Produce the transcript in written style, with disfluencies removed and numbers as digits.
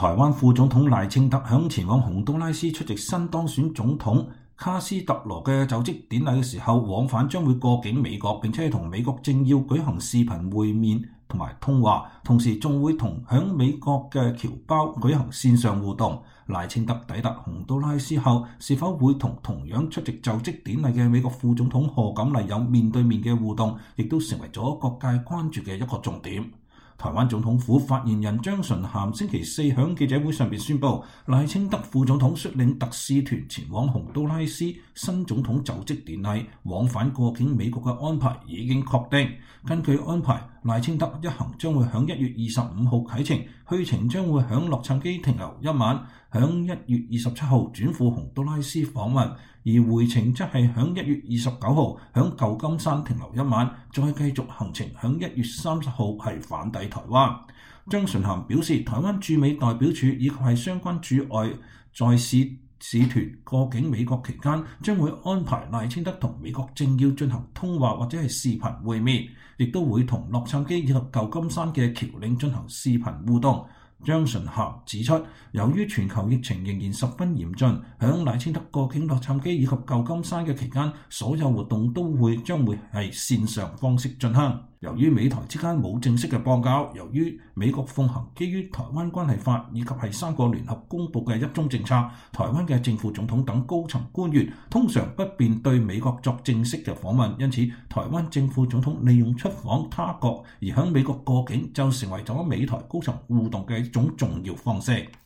台灣副總統賴清德響前往洪都拉斯出席新當選總統卡斯特羅嘅就職典禮嘅時候，往返將會過境美國，並且同美國政要舉行視頻會面同埋通話，同時仲會同響美國嘅僑胞舉行線上互動。賴清德抵達洪都拉斯後，是否會同樣出席就職典禮嘅美國副總統賀錦麗有面對面嘅互動，亦都成為咗各界關注嘅一個重點。台灣總統府發言人張純涵星期四響記者會上邊宣布，賴清德副總統率領特使團前往洪都拉斯新總統就職典禮，往返過境美國嘅安排已經確定。根據安排，賴清德一行將會響1月25號啟程，去程將會響洛杉磯停留1晚，響1月27號轉赴洪都拉斯訪問，而回程則係響1月29號響舊金山停留1晚，再繼續行程響1月30號係返抵台灣。張純涵表示，台灣駐美代表處以及係相關駐外在使團過境美國期間，將會安排賴清德同美國政要進行通話或者係視頻會面，亦都會同洛杉磯以及舊金山嘅僑領進行視頻互動。張純涵指出，由於全球疫情仍然十分嚴峻，響賴清德過境洛杉磯以及舊金山嘅期間，所有活動將會係線上方式進行。由於美台之間冇正式嘅邦交，由於美國奉行基於台灣關係法以及係3個聯合公佈嘅一中政策，台灣嘅正副總統等高層官員通常不便對美國作正式嘅訪問，因此台灣正副總統利用出訪他國而響美國過境，就成為咗美台高層互動嘅一種重要方式。